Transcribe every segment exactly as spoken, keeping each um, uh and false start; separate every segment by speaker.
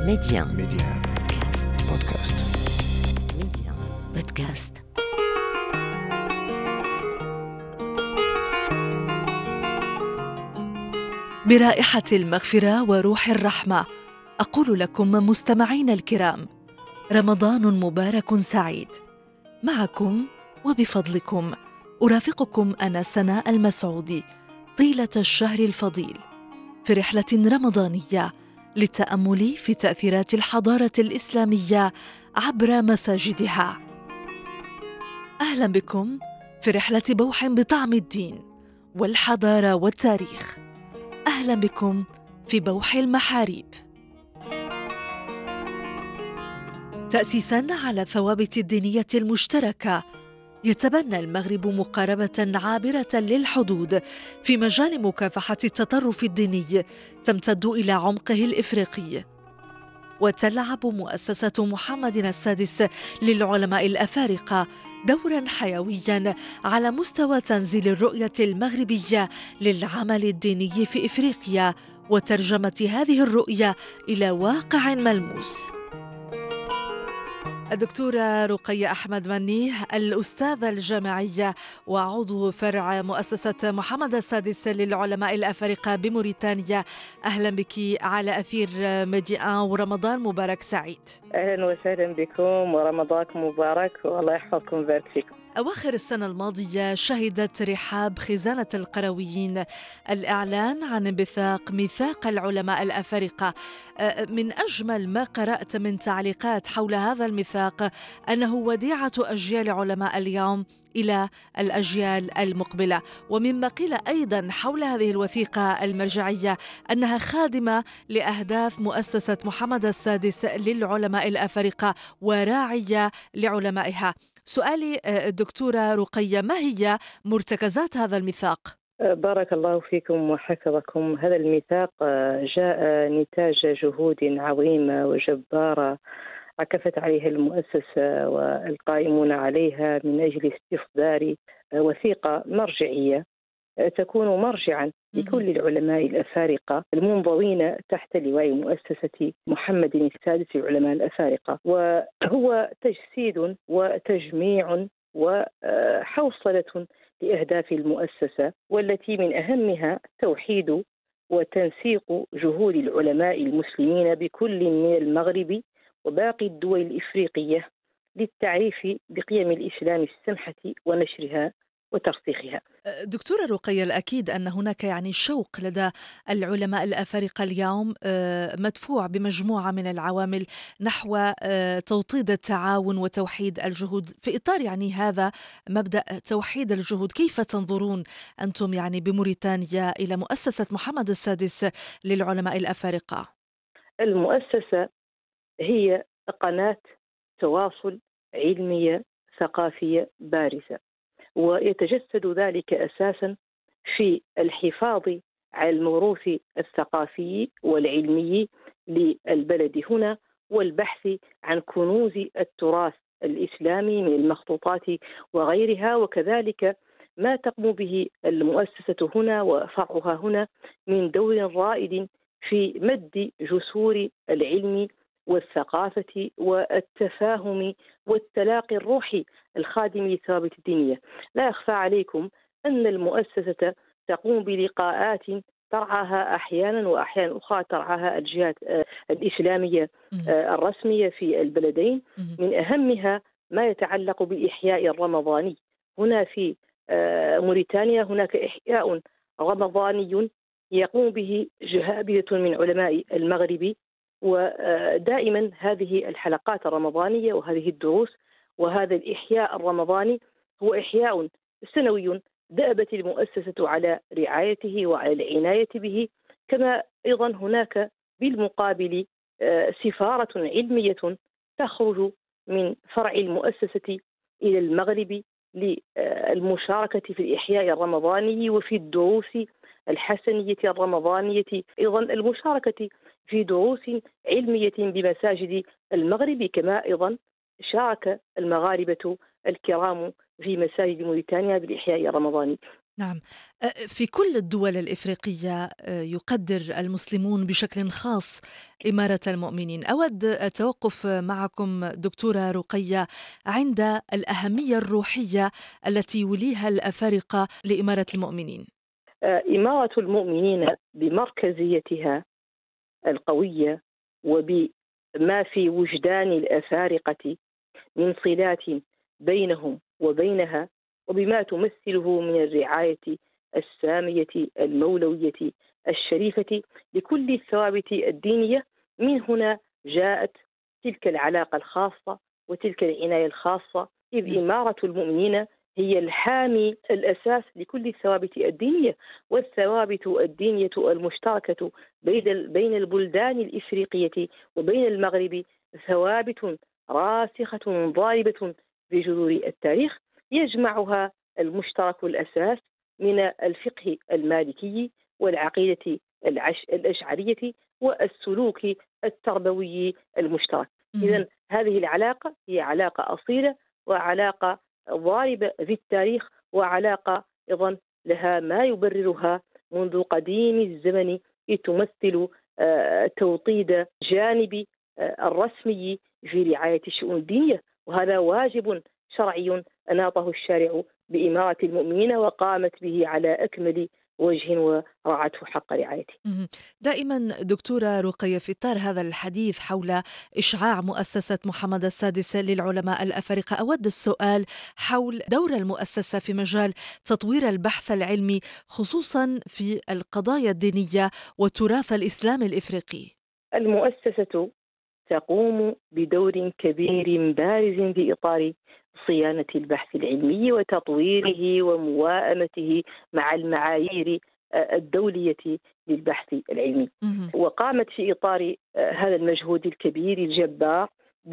Speaker 1: ميديان
Speaker 2: ميديان بودكاست.
Speaker 1: ميديان بودكاست.
Speaker 3: برائحة المغفرة وروح الرحمة أقول لكم مستمعين الكرام: رمضان مبارك سعيد. معكم وبفضلكم أرافقكم أنا سناء المسعودي طيلة الشهر الفضيل في رحلة رمضانية للتأمل في تأثيرات الحضارة الإسلامية عبر مساجدها. أهلا بكم في رحلة بوح بطعم الدين والحضارة والتاريخ. أهلا بكم في بوح المحاريب. تأسيساً على الثوابت الدينية المشتركة، يتبنى المغرب مقاربة عابرة للحدود في مجال مكافحة التطرف الديني تمتد إلى عمقه الإفريقي. وتلعب مؤسسة محمد السادس للعلماء الأفارقة دوراً حيوياً على مستوى تنزيل الرؤية المغربية للعمل الديني في إفريقيا وترجمة هذه الرؤية إلى واقع ملموس. الدكتورة رقية أحمد مني، الأستاذة الجامعية وعضو فرع مؤسسة محمد السادس للعلماء الأفارقة بموريتانيا، أهلا بك على أثير ميديان ورمضان مبارك سعيد.
Speaker 4: أهلا وسهلا بكم ورمضانكم مبارك والله يحفظكم ويبارك فيكم.
Speaker 3: أواخر السنة الماضية شهدت رحاب خزانة القرويين الإعلان عن انبثاق ميثاق العلماء الأفارقة. من أجمل ما قرأت من تعليقات حول هذا الميثاق أنه وديعة أجيال علماء اليوم إلى الأجيال المقبلة، ومما قيل أيضا حول هذه الوثيقة المرجعية أنها خادمة لأهداف مؤسسة محمد السادس للعلماء الأفارقة وراعية لعلمائها. سؤالي الدكتورة رقية، ما هي مرتكزات هذا الميثاق؟
Speaker 4: بارك الله فيكم وحفظكم. هذا الميثاق جاء نتاج جهود عظيمة وجبارة عكفت عليها المؤسسة والقائمون عليها من أجل استصدار وثيقة مرجعية تكون مرجعا لكل العلماء الأفارقة المنضوين تحت لواء مؤسسة محمد السادس للعلماء الأفارقة، وهو تجسيد وتجميع وحوصلة لأهداف المؤسسة، والتي من أهمها توحيد وتنسيق جهود العلماء المسلمين بكل من المغرب وباقي الدول الإفريقية للتعريف بقيم الإسلام السمحة ونشرها وترسيخها.
Speaker 3: دكتورة رقية، الأكيد أن هناك يعني شوق لدى العلماء الأفارقة اليوم مدفوع بمجموعة من العوامل نحو توطيد التعاون وتوحيد الجهود. في إطار يعني هذا مبدأ توحيد الجهود، كيف تنظرون أنتم يعني بموريتانيا إلى مؤسسة محمد السادس للعلماء الأفارقة؟
Speaker 4: المؤسسة هي قناة تواصل علمية ثقافية بارزة، ويتجسد ذلك أساسا في الحفاظ على الموروث الثقافي والعلمي للبلد هنا، والبحث عن كنوز التراث الإسلامي من المخطوطات وغيرها، وكذلك ما تقوم به المؤسسة هنا وفرعها هنا من دور رائد في مد جسور العلم والثقافة والتفاهم والتلاقي الروحي الخادم للثوابت الدينية. لا يخفى عليكم أن المؤسسة تقوم بلقاءات ترعاها أحيانا وأحيانا أخرى ترعاها الجهات الإسلامية الرسمية في البلدين، من أهمها ما يتعلق بالإحياء الرمضاني. هنا في موريتانيا هناك إحياء رمضاني يقوم به جهابذة من علماء المغرب، ودائما هذه الحلقات الرمضانية وهذه الدروس وهذا الإحياء الرمضاني هو إحياء سنوي دأبت المؤسسة على رعايته وعلى العناية به. كما أيضا هناك بالمقابل سفارة علمية تخرج من فرع المؤسسة إلى المغرب للمشاركة في الإحياء الرمضاني وفي الدروس الحسنية الرمضانية، أيضا المشاركة في دروس علمية بمساجد المغرب. كما أيضا شارك المغاربة الكرام في مساجد موريتانيا بالإحياء الرمضاني.
Speaker 3: نعم. أ في كل الدول الإفريقية أ يقدّر المسلمون بشكل خاص إمارة المؤمنين. أود التوقف معكم دكتورة رقية عند الأهمية الروحية التي يوليها الأفارقة لإمارة المؤمنين.
Speaker 4: آه، إمارة المؤمنين بمركزيتها القوية وبما في وجدان الأفارقة من صلات بينهم وبينها، وبما تمثله من الرعاية السامية المولوية الشريفة لكل الثوابت الدينية. من هنا جاءت تلك العلاقة الخاصة وتلك العناية الخاصة، إذ إمارة المؤمنين هي الحامي الأساس لكل الثوابت الدينية، والثوابت الدينية المشتركة بين بين البلدان الإفريقية وبين المغرب ثوابت راسخة ضاربة في جذور التاريخ، يجمعها المشترك الأساس من الفقه المالكي والعقيدة العش... الأشعرية والسلوك التربوي المشترك. إذن هذه العلاقة هي علاقة أصيلة وعلاقة ضاربة في التاريخ، وعلاقة أيضا لها ما يبررها منذ قديم الزمن، تمثل توطيد جانب الرسمي في رعاية الشؤون الدينية، وهذا واجب شرعي أناطه الشارع بإمارة المؤمنين وقامت به على أكمل وجه ورعته حق رعايته.
Speaker 3: دائما دكتورة رقية، في إطار هذا الحديث حول إشعاع مؤسسة محمد السادس للعلماء الأفارقة، أود السؤال حول دور المؤسسة في مجال تطوير البحث العلمي، خصوصا في القضايا الدينية والتراث الإسلامي الإفريقي.
Speaker 4: المؤسسة تقوم بدور كبير بارز في إطار صيانة البحث العلمي وتطويره ومواءمته مع المعايير الدولية للبحث العلمي، وقامت في إطار هذا المجهود الكبير الجبار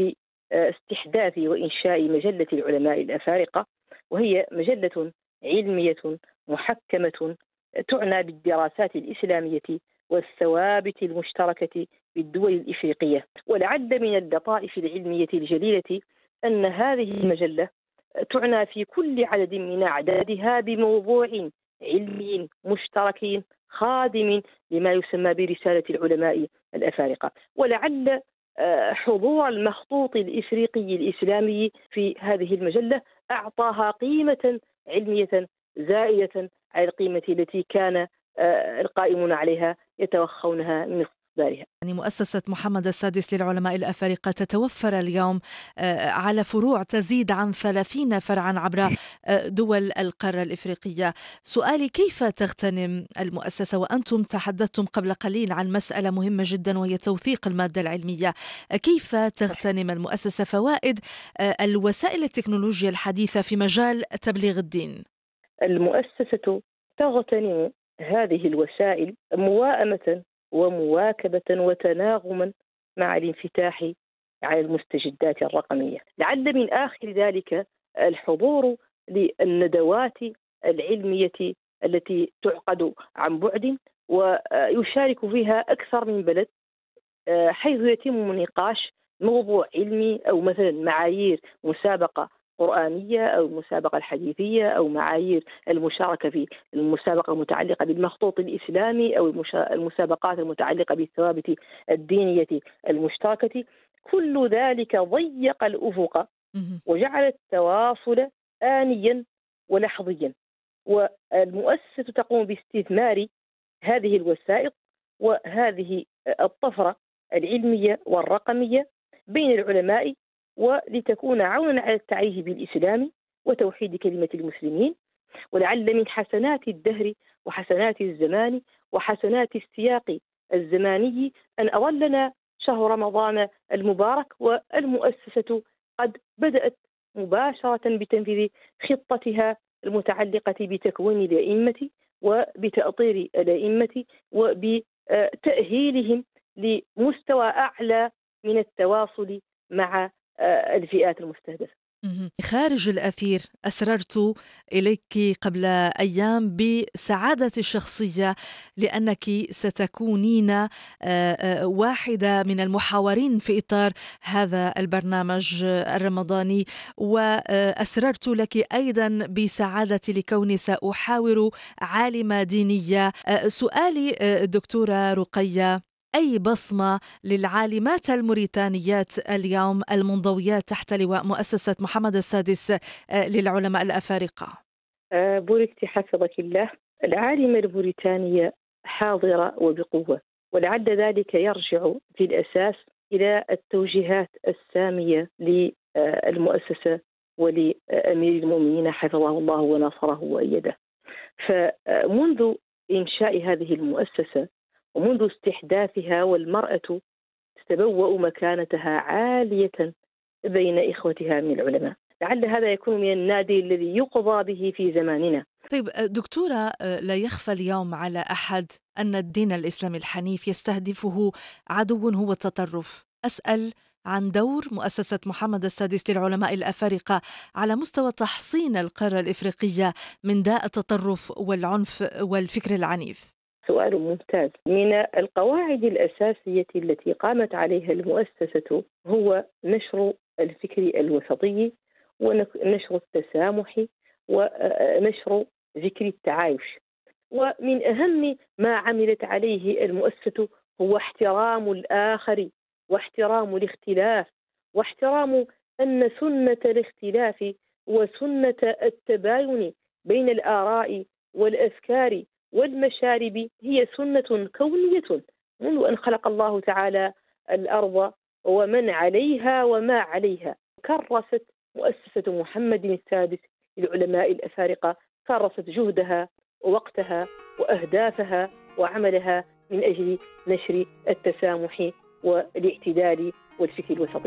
Speaker 4: باستحداث وإنشاء مجلة العلماء الأفارقة، وهي مجلة علمية محكمة تعنى بالدراسات الإسلامية والثوابت المشتركة بالدول الإفريقية. ولعل من اللطائف العلمية الجليلة أن هذه المجلة تعنى في كل عدد من أعدادها بموضوع علمي مشترك خادم لما يسمى برسالة العلماء الأفارقة. ولعل حضور المخطوط الإفريقي الإسلامي في هذه المجلة أعطاها قيمة علمية زائدة على القيمة التي كان القائمون عليها يتوخونها من إصدارها.
Speaker 3: يعني مؤسسة محمد السادس للعلماء الأفارقة تتوفر اليوم على فروع تزيد عن ثلاثين فرعا عبر دول القارة الإفريقية. سؤالي، كيف تغتنم المؤسسة، وأنتم تحدثتم قبل قليل عن مسألة مهمة جدا وهي توثيق المادة العلمية، كيف تغتنم المؤسسة فوائد الوسائل التكنولوجيا الحديثة في مجال تبليغ الدين؟
Speaker 4: المؤسسة تغتنم هذه الوسائل مواءمة ومواكبة وتناغما مع الانفتاح على المستجدات الرقمية. لعل من آخر ذلك الحضور للندوات العلمية التي تعقد عن بعد ويشارك فيها أكثر من بلد، حيث يتم نقاش موضوع علمي أو مثلا معايير مسابقة قرآنية أو المسابقة الحديثية أو معايير المشاركة في المسابقة المتعلقة بالمخطوط الإسلامي أو المسابقات المتعلقة بالثوابت الدينية المشتركة. كل ذلك ضيق الأفق وجعل التواصل آنيا ولحظيا، والمؤسسة تقوم باستثمار هذه الوسائط وهذه الطفرة العلمية والرقمية بين العلماء، ولتكون عونا على التعريف بالإسلام وتوحيد كلمة المسلمين. ولعل من حسنات الدهر وحسنات الزمان وحسنات السياق الزماني أن أظلنا شهر رمضان المبارك والمؤسسة قد بدأت مباشرة بتنفيذ خطتها المتعلقة بتكوين الأئمة وبتأطير الأئمة وبتأهيلهم لمستوى أعلى من التواصل مع الفئات المستهدفة.
Speaker 3: مهم. خارج الأثير أسررت إليك قبل أيام بسعادتي الشخصية لأنك ستكونين آه، آه، واحدة من المحاورين في إطار هذا البرنامج آه، الرمضاني، وأسررت لك أيضا بسعادتي لكوني سأحاور عالمة دينية. آه، سؤالي آه، دكتورة رقية، أي بصمة للعالمات الموريتانيات اليوم المنضويات تحت لواء مؤسسة محمد السادس آه، للعلماء الأفارقة؟
Speaker 4: آه، بوركتي حفظك الله. العالمة البريطانية حاضرة وبقوة، ولعل ذلك يرجع في الأساس إلى التوجيهات السامية للمؤسسة ولأمير المؤمنين حفظه الله ونصره وأيده. فمنذ إنشاء هذه المؤسسة ومنذ استحداثها والمرأة تتبوأ مكانتها عالية بين إخوتها من العلماء، لعل هذا يكون من النادي الذي يقضى به في زماننا.
Speaker 3: طيب دكتورة، لا يخفى اليوم على أحد أن الدين الإسلامي الحنيف يستهدفه عدو هو التطرف. أسأل عن دور مؤسسة محمد السادس للعلماء الأفارقة على مستوى تحصين القارة الإفريقية من داء التطرف والعنف والفكر العنيف.
Speaker 4: سؤال ممتاز. من القواعد الأساسية التي قامت عليها المؤسسة هو نشر الفكر الوسطي ونشر التسامح ونشر ذكر التعايش. ومن أهم ما عملت عليه المؤسسة هو احترام الآخر واحترام الاختلاف، واحترام أن سنة الاختلاف وسنة التباين بين الآراء والأفكار والمشارب هي سنة كونية منذ أن خلق الله تعالى الأرض ومن عليها وما عليها. كرست مؤسسة محمد السادس للعلماء الأفارقة كرست جهدها ووقتها وأهدافها وعملها من أجل نشر التسامح والاعتدال والفكر الوسطي.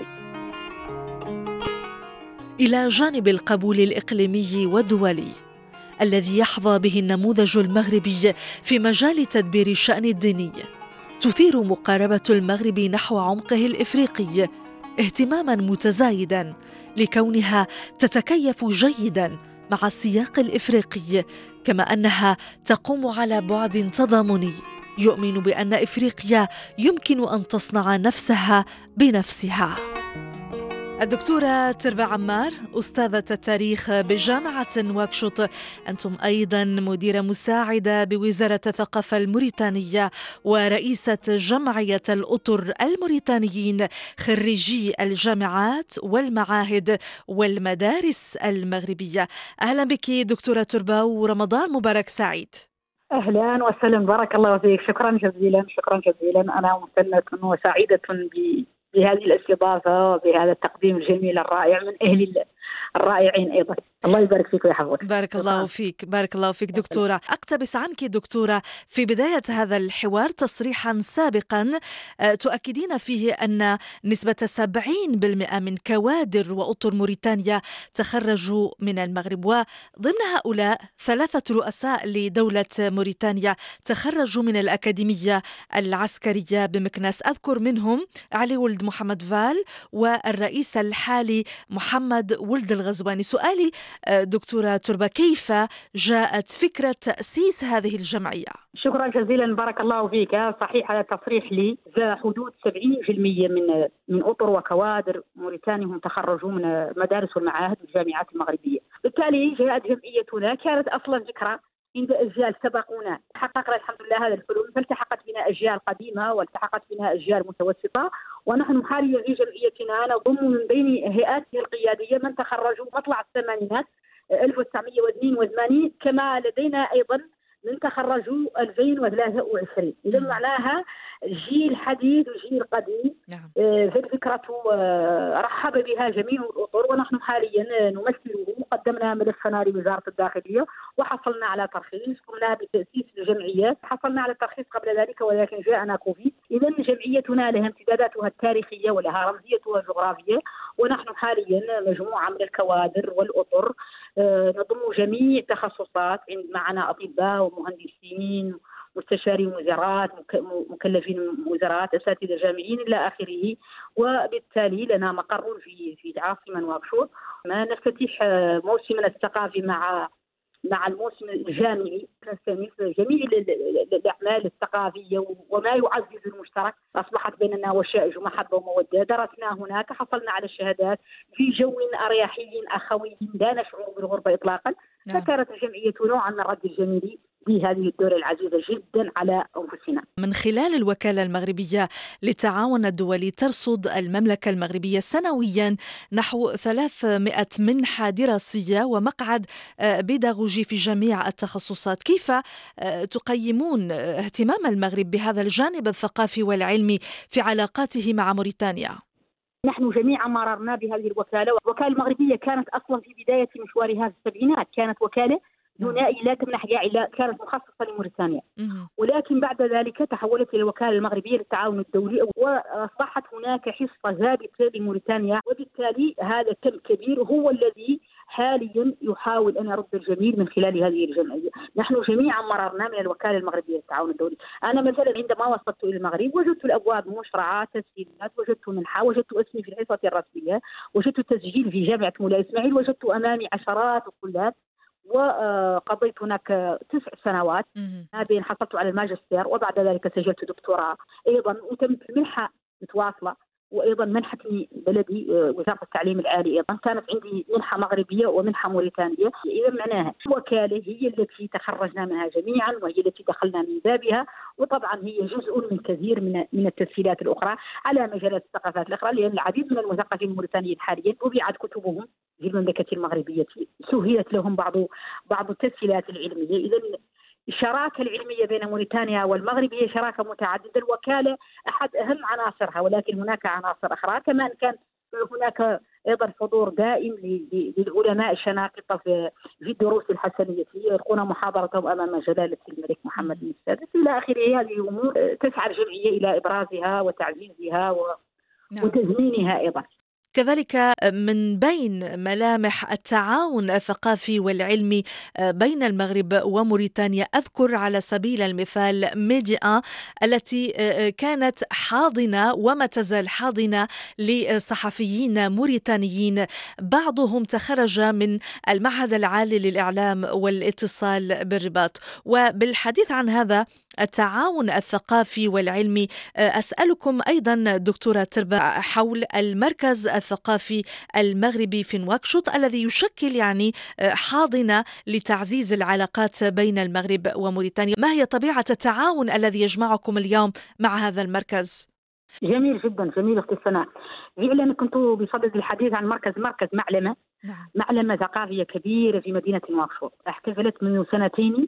Speaker 3: إلى جانب القبول الإقليمي والدولي الذي يحظى به النموذج المغربي في مجال تدبير الشأن الديني، تثير مقاربة المغرب نحو عمقه الإفريقي اهتماما متزايدا لكونها تتكيف جيدا مع السياق الإفريقي، كما أنها تقوم على بعد تضامني يؤمن بأن إفريقيا يمكن أن تصنع نفسها بنفسها. الدكتورة تربة عمار، أستاذة التاريخ بجامعة نواكشوط، أنتم أيضا مديرة مساعدة بوزارة الثقافة الموريتانية ورئيسة جمعية الأطر الموريتانيين خريجي الجامعات والمعاهد والمدارس المغربية. أهلا بك دكتورة تربة ورمضان مبارك سعيد.
Speaker 5: أهلا وسهلا، بارك الله فيك. شكرا جزيلا شكرا جزيلا. أنا ممتنة وسعيدة بهذه الاستضافة وبهذا التقديم الجميل الرائع من أهل الرائعين أيضا. الله يبارك فيك ويحفظك.
Speaker 3: بارك الله فيك بارك الله فيك دكتورة. أقتبس عنك دكتورة في بداية هذا الحوار تصريحا سابقا تؤكدين فيه أن نسبة سبعين بالمئة من كوادر وأطر موريتانيا تخرجوا من المغرب، وضمن هؤلاء ثلاثة رؤساء لدولة موريتانيا تخرجوا من الأكاديمية العسكرية بمكناس، أذكر منهم علي ولد محمد فال والرئيس الحالي محمد ولد الغزواني. سؤالي دكتورة تربة، كيف جاءت فكرة تأسيس هذه الجمعية؟
Speaker 5: شكرا جزيلا، بارك الله فيك. صحيح هذا تصريح لي. ذا حدود سبعين بالمئة من من أطر وكوادر موريتانيا هم تخرجوا من مدارس والمعاهد والجامعات المغربية. بالتالي جاءت جمعيتنا، كانت أصلا ذكرى عند أجيال سبقونا، حققنا الحمد لله هذا الحلم، فالتحقت بنا أجيال قديمة والتحقت بنا أجيال متوسطة، ونحن حاليا في جمعيتنا نضم من بين هيئاته القيادية من تخرجوا مطلع الثمانينات ألف وتسعمئة واثنين وثمانين، كما لدينا أيضا من تخرجوا ألفين وثلاثة وعشرين. إذا معناها جيل حديث وجيل قديم.
Speaker 3: نعم.
Speaker 5: فالفكرة رحب بها جميع الأطر، ونحن حاليا نمثله. قدمنا ملفنا لوزارة الداخلية وحصلنا على ترخيص، قمنا بتأسيس الجمعيات، حصلنا على الترخيص قبل ذلك ولكن جاءنا كوفيد. إذا جمعيتنا لها امتداداتها التاريخية ولها رمزيتها الجغرافية، ونحن حاليا مجموعة من الكوادر والأطر نضم جميع التخصصات. معنا أطباء ومهندسين مستشارين وزارات، مكلفين وزارات، أساتذة جامعيين إلى آخره. وبالتالي لنا مقر في في العاصمة نواكشوط. ما نفتتح موسمنا الثقافي مع مع الموسم الجامعي، نستمر جميع الأعمال الثقافية وما يعزز المشترك. أصبحت بيننا وشائج ومحبة ومودة. درسنا هناك، حصلنا على الشهادات في جو أريحي أخوي، لا نشعر بالغربة إطلاقا. فكانت الجمعية نوعا من الرد الجميل بهذه الدورة العزيزة جدا على أنفسنا.
Speaker 3: من خلال الوكالة المغربية للتعاون الدولي ترصد المملكة المغربية سنويا نحو ثلاثمائة منحة دراسية ومقعد بيداغوجي في جميع التخصصات. كيف تقيمون اهتمام المغرب بهذا الجانب الثقافي والعلمي في علاقاته مع موريتانيا؟
Speaker 5: نحن جميعا مررنا بهذه الوكالة. الوكالة المغربية كانت أصلا في بداية مشوارها في السبعينات كانت وكالة دونائي لا تمنح إلا كانت مخصصة لموريتانيا، ولكن بعد ذلك تحولت إلى الوكالة المغربية للتعاون الدولي، وأصبحت هناك حصة ثابتة لموريتانيا. وبالتالي هذا كم كبير هو الذي حاليا يحاول أن يرد الجميل من خلال هذه الجمعية. نحن جميعا مررنا من الوكالة المغربية للتعاون الدولي. أنا مثلا عندما وصلت إلى المغرب وجدت الأبواب مشرعة، تسجيلات، وجدت منحة، وجدت اسمي في الحصة الرسمية، وجدت تسجيل في جامعة مولاي إسماعيل، وجدت أمامي عشرات الطلاب. وقضيت هناك تسع سنوات ما بين حصلت على الماجستير وبعد ذلك سجلت دكتوراه أيضا، وتمت المنحة متواصلة. وأيضا منحتني بلدي وزارة التعليم العالي أيضا كانت عندي منحة مغربية ومنحة موريتانية. إذا معناها الوكالة هي التي تخرجنا منها جميعا وهي التي دخلنا من بابها، وطبعا هي جزء من كثير من من التسهيلات الأخرى على مجالات الثقافات الأخرى، لأن العديد من المثقفين الموريتانيين حاليا طبعت كتبهم في المملكة المغربية، سهلت لهم بعض بعض التسهيلات العلمية. إذا الشراكة العلمية بين موريتانيا والمغرب هي شراكة متعددة. الوكالة أحد أهم عناصرها، ولكن هناك عناصر أخرى كمان. كان هناك أيضا حضور دائم للعلماء الشناقطة في الدروس الحسنية يلقون محاضرتهم أمام جلالة الملك محمد بن السادس إلى آخره. هذه أمور تسعى الجمعية إلى إبرازها وتعزيزها وتزمينها أيضا.
Speaker 3: كذلك من بين ملامح التعاون الثقافي والعلمي بين المغرب وموريتانيا أذكر على سبيل المثال ميديا التي كانت حاضنة وما تزال حاضنة لصحفيين موريتانيين، بعضهم تخرج من المعهد العالي للإعلام والاتصال بالرباط. وبالحديث عن هذا التعاون الثقافي والعلمي أسألكم أيضا دكتورة تربة حول المركز الثقافي المغربي في نواكشوط الذي يشكل يعني حاضنة لتعزيز العلاقات بين المغرب وموريتانيا. ما هي طبيعة التعاون الذي يجمعكم اليوم مع هذا المركز؟
Speaker 5: جميل جدا، جميل اختي سناء. فعلا كنت بصدد الحديث عن مركز مركز معلمة نعم. معلمة ثقافية كبيرة في مدينة نواكشوط، احتفلت منذ سنتين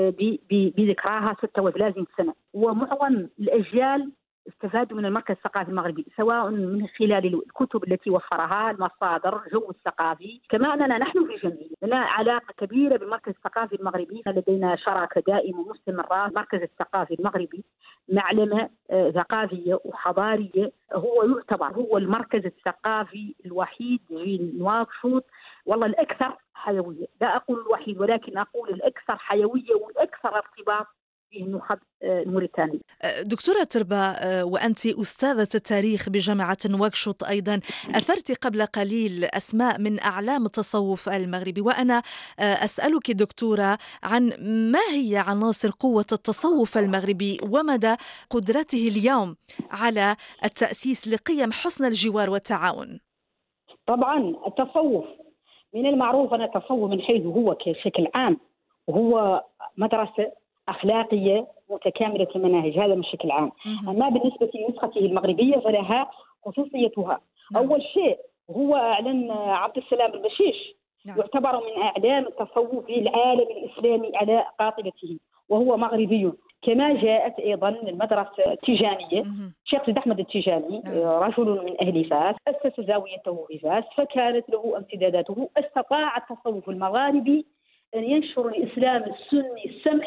Speaker 5: بذكراها ستة وثلاثين سنة، ومعظم الأجيال استفادوا من المركز الثقافي المغربي سواء من خلال الكتب التي وفرها، المصادر، الجو الثقافي. كما أننا نحن في جمعية لنا علاقة كبيرة بالمركز الثقافي المغربي، لدينا شراكة دائمة ومستمرة. المركز الثقافي المغربي معلمة ثقافية وحضارية، هو يعتبر هو المركز الثقافي الوحيد في نواكشوط، والله الأكثر حيوية، لا أقول الوحيد ولكن أقول الأكثر حيوية والأكثر ارتباط به النخب الموريتاني.
Speaker 3: دكتورة تربة، وأنت أستاذة التاريخ بجامعة نواكشوط أيضا، أثرت قبل قليل أسماء من أعلام التصوف المغربي، وأنا أسألك دكتورة عن ما هي عناصر قوة التصوف المغربي ومدى قدرته اليوم على التأسيس لقيم حسن الجوار والتعاون.
Speaker 5: طبعا التصوف من المعروف أن التصوف من حيث هو كشكل عام وهو مدرسة أخلاقية متكاملة المناهج، هذا بشكل عام. أما بالنسبة لنسخته المغربية فلها خصوصيتها. نعم. أول شيء هو أعلن عبد السلام البشيش، نعم. يعتبر من أعلام التصوف في العالم الإسلامي على قاطبته، وهو مغربي. كما جاءت أيضا المدرسة التيجانية، الشيخ سيد أحمد التيجاني، نعم. رجل من أهل فاس، أسس زاويته في فاس، فكانت له امتداداته. استطاع التصوف المغاربي أن ينشر الإسلام السني السمح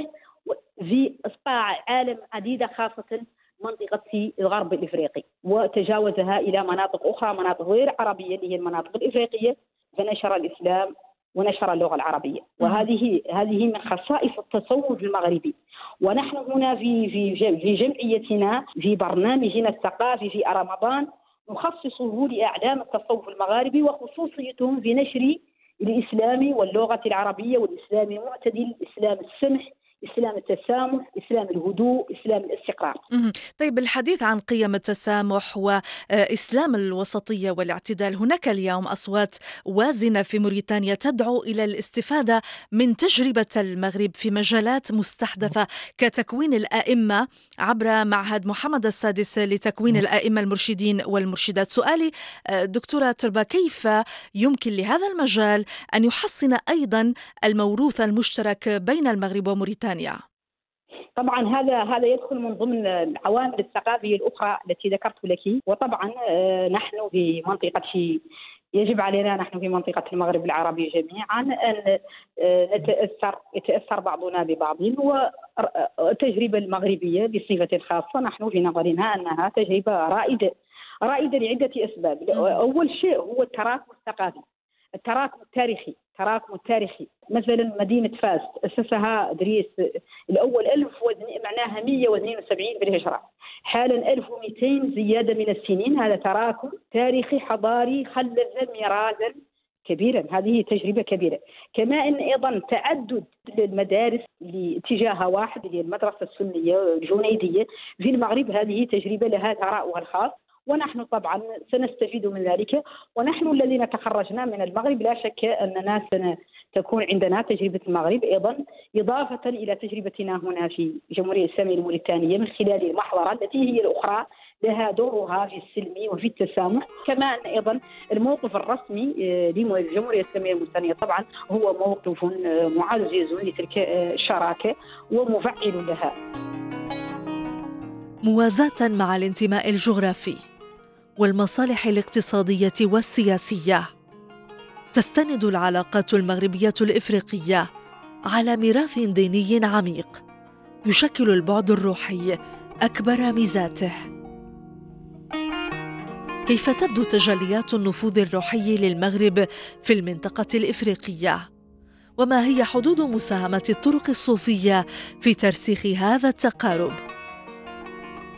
Speaker 5: في أصقاع عالم عديدة، خاصة منطقة الغرب الإفريقي، وتجاوزها إلى مناطق أخرى، مناطق غير عربية اللي هي المناطق الإفريقية، فنشر الإسلام ونشر اللغة العربية، وهذه هذه من خصائص التصوف المغربي. ونحن هنا في في في جمعيتنا في برنامجنا الثقافي في رمضان نخصصه لأعلام التصوف المغاربي وخصوصيتهم في نشر الإسلام واللغة العربية والإسلام المعتدل، إسلام السمح، إسلام التسامح، إسلام الهدوء، إسلام الاستقرار.
Speaker 3: طيب، الحديث عن قيم التسامح وإسلام الوسطية والاعتدال، هناك اليوم أصوات وازنة في موريتانيا تدعو إلى الاستفادة من تجربة المغرب في مجالات مستحدثة كتكوين الآئمة عبر معهد محمد السادس لتكوين الآئمة المرشدين والمرشدات. سؤالي دكتورة تربة، كيف يمكن لهذا المجال أن يحسن أيضا الموروث المشترك بين المغرب وموريتانيا؟
Speaker 5: طبعا هذا هذا يدخل من ضمن العوامل الثقافية الأخرى التي ذكرت لك. وطبعا نحن في منطقة يجب علينا نحن في منطقة المغرب العربي جميعا أن نتأثر يتأثر بعضنا ببعض. والتجربة المغربية بصفة خاصة نحن في نظرنا أنها تجربة رائدة رائدة لعدة أسباب. أول شيء هو التراكم الثقافي، التراكم التاريخي التراكم التاريخي مثلا مدينة فاس أسسها إدريس الأول ألف معناها مئة واثنين وسبعين بالهجرة، حالا ألف ومئتين زيادة من السنين. هذا تراكم تاريخي حضاري خلد ميراثا كبيرا، هذه تجربة كبيرة. كما أن أيضا تعدد المدارس لاتجاه واحد اللي المدرسة السنية الجنيدية في المغرب، هذه تجربة لها ثراؤها الخاص، ونحن طبعا سنستفيد من ذلك. ونحن الذين تخرجنا من المغرب لا شك أننا ستكون عندنا تجربة المغرب أيضا إضافة إلى تجربتنا هنا في الجمهورية الإسلامية الموريتانية من خلال المحورة التي هي الأخرى لها دورها في السلم وفي التسامح. كما أن أيضا الموقف الرسمي للجمهورية الإسلامية الموريتانية طبعا هو موقف معزز لتلك الشراكة ومفعل لها.
Speaker 3: موازاة مع الانتماء الجغرافي والمصالح الاقتصادية والسياسية، تستند العلاقات المغربية الإفريقية على ميراث ديني عميق يشكل البعد الروحي أكبر ميزاته. كيف تبدو تجليات النفوذ الروحي للمغرب في المنطقة الإفريقية؟ وما هي حدود مساهمة الطرق الصوفية في ترسيخ هذا التقارب؟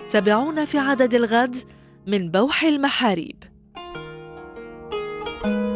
Speaker 3: تابعونا في عدد الغد من بوح المحاريب.